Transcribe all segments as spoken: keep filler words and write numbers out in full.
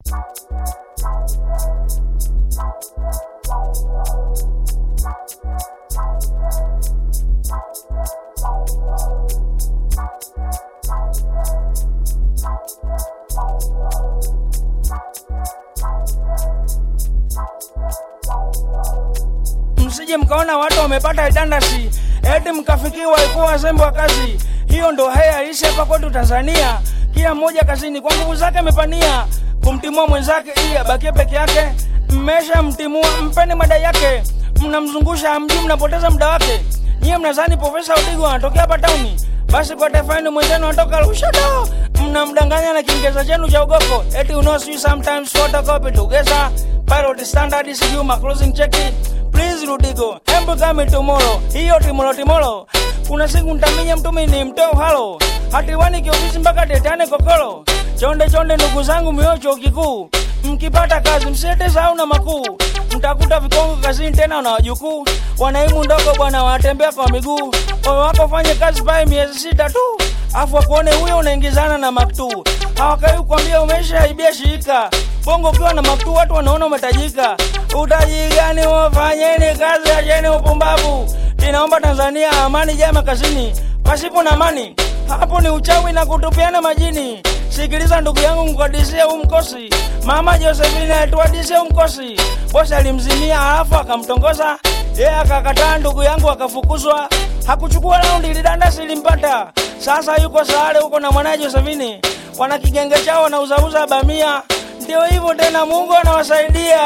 Msije mkaona watu wamepata idandasi eti mkafikiwa ikuwa zembo wa kazi. Hiyo ndo haya halisi hapa kwetu Tanzania. Kila mmoja kazini kwa nguvu zake amepania kumtimua mwenzake ili abakie peke yake. Mmesha mtimua, mpeni madai yake. Mnamzungusha hamjui mnapoteza muda wake. Nyie mnadhani Profesa Udigo anatokea hapa tauni, basi kwa taifa yenu mwenzenu anatoka Lushoto. Mnamdanganya na Kiingereza chenu cha ugoko eti you know see sometimes photocopy together pilot standard is you my closing check. Please Rudigo, embu kami tomorrow. Hiyo timolo timolo. Kuna siku nitaminya mtumini mteo halo. Hatiwani kiofisi mpaka tetane kokolo. Chonde chonde ndugu zangu miocho kikuu. Mkipata kazi msiete sahau na makuu. Mtakuta vikongo kazini tena na wajukuu. Wanaimu ndogo bwana wanatembea kwa miguu. Wao wako fanye kazi pale miezi sita tu. Afu wakuone huyo unaingizana na maktu. Hawakai kuambia umeshaibia shirika. Bongo ukiwa na maktu watu wanaona umetajika. Utaji gani wafanyeni kazi ya jeni upumbavu. Ninaomba Tanzania amani jama kazini. Pasipo na amani hapo ni uchawi na kutupiana majini. Sikiliza ndugu yangu mkadisia huu mkosi. Mama Josephine alituadisia huu mkosi. Bosi alimzimia halafu akamtongoza. Yeye akakataa ndugu yangu akafukuzwa. Hakuchukua raundi lidandasi limpata. Sasa yuko Sahare huko na mwanae Josephine. Wana kigenge chao na uzauza bamia. Ndio hivyo tena Mungu anawasaidia.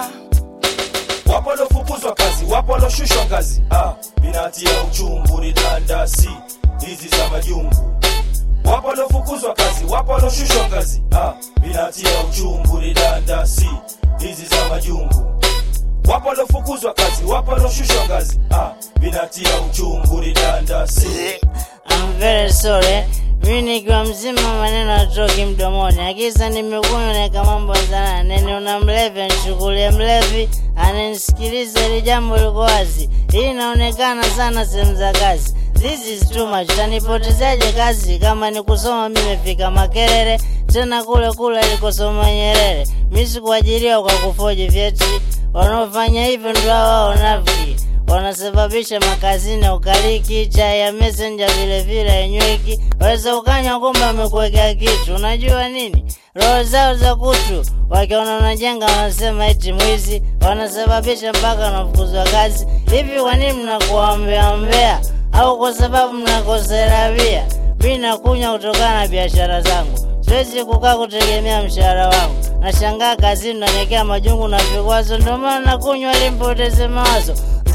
Wapo walofukuzwa kazi, wapo waloshushwa kazi. Ah, binatia uchungu lidandasi hizi za majungu. Wapo walofukuzwa kazi, wapo waloshushwa kazi. Ah, binatia uchungu lidandasi hizi za majungu. Wapo walofukuzwa kazi, wapo waloshushwa kazi. Ah, binatia uchungu lidandasi. I'm very sorry. Mimi nikiwa mzima maneno atoki mdomoni. Akisa nimekunywa na kama mambo sana. Nene una mlevi nishukulie mlevi. Ananisikiliza ile jambo liko wazi. Hii inaonekana sana sehemu za kazi. This is too much. Tanipotezaje kazi kama ni kusoma mimi nimefika Makerere. Tena kule kule ilikosoma Nyerere. Mimi sikuajiriwa kwa kufoji vyeti. Wanaofanya hivyo ndio wao nafiki. Wanasababisha makazini ukaliki. Chai ya messenger vile vile yenyweki. Waweza ukanya kumbe amekuwekea kitu. Unajua nini? Roho zao za kutu. Wakiona unajenga wanasema eti mwizi. Wanasababisha mpaka wanafukuzwa kazi. Hivi kwa nini mnakuombea ombea? Au kwa sababu mnakosea bia? Mimi nakunya kutokana na biashara zangu. Siwezi kukaa kutegemea mshahara wangu. Nashangaa kazini nanekea majungu na vikwazo. Ndio maana nakunywa ili mpoteze mawazo.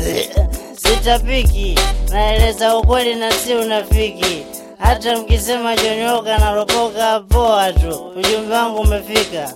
Sitapiki, naeleza ukweli na si unafiki. Hata mkisema jonyoka na ropoka poa tu. Ujumbe wangu umefika.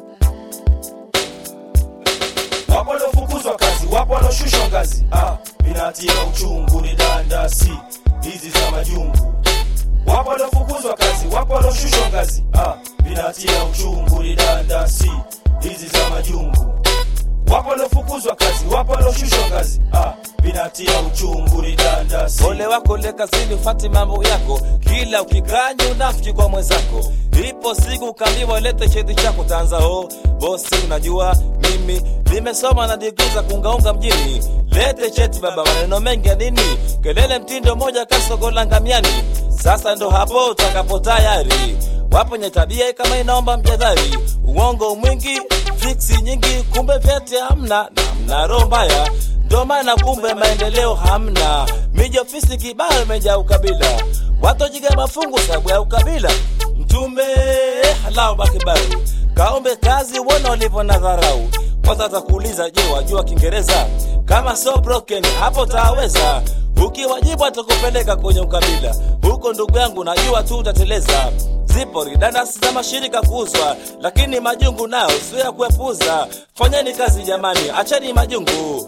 Wapo walofukuzwa kazi, wapo waloshushwa kazi. Ah, binatia uchungu lidandasi hizi za majungu. Wapo walofukuzwa kazi, wapo waloshushwa kazi. Ah, binatia uchungu lidandasi hizi za majungu. Wapo walofukuzwa kazi, wapo waloshushwa kazi. Ah, binatia uchungu lidandasi. Ole wako le kazini ufati mambo yako. Kila ukikanya unafiki kwa mwenzako. Ipo siku ukambiwa lete cheti chako tanza ho. Bosi unajua mimi nimesoma na degree za kungaunga mjini. Lete cheti baba maneno mengi ya nini? Kelele mtindo moja kasogola ngamiani. Sasa ndo hapo utakapo tayari. Wapo nye tabia kama inaomba mjadhari. Uongo mwingi, fiksi nyingi, kumbe vyeti hamna na mna roho mbaya. Ndo maana kumbe maendeleo hamna. Miji ofisi kibao imejaa ukabila. Watu jiga mafungu sababu ya ukabila. Mtume halao bakibaru. Kaombe kazi uone ulivyo na dharau. Kwanza atakuuliza je wajua Kiingereza? Kama so broken hapo taweza. Ukiwajibu atakupeleka kwenye ukabila. Huko ndugu yangu najua tu utateleza. Zipo ridandasi za mashirika kuuzwa. Lakini majungu nao sio ya kuepuza. Fanyeni kazi jamani, acheni majungu.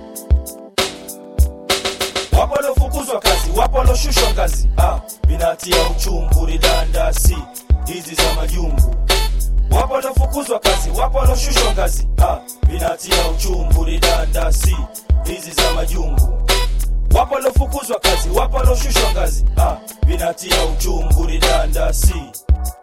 Wapo walofukuzwa kazi, wapo waloshushwa kazi. Ah, binatia uchungu lidandasi hizi za majungu. Wapo walofukuzwa kazi, wapo waloshushwa kazi. Ah, binatia uchungu lidandasi hizi za majungu. Wapo walofukuzwa kazi, wapo waloshushwa kazi. Ah, binatia uchungu lidandasi.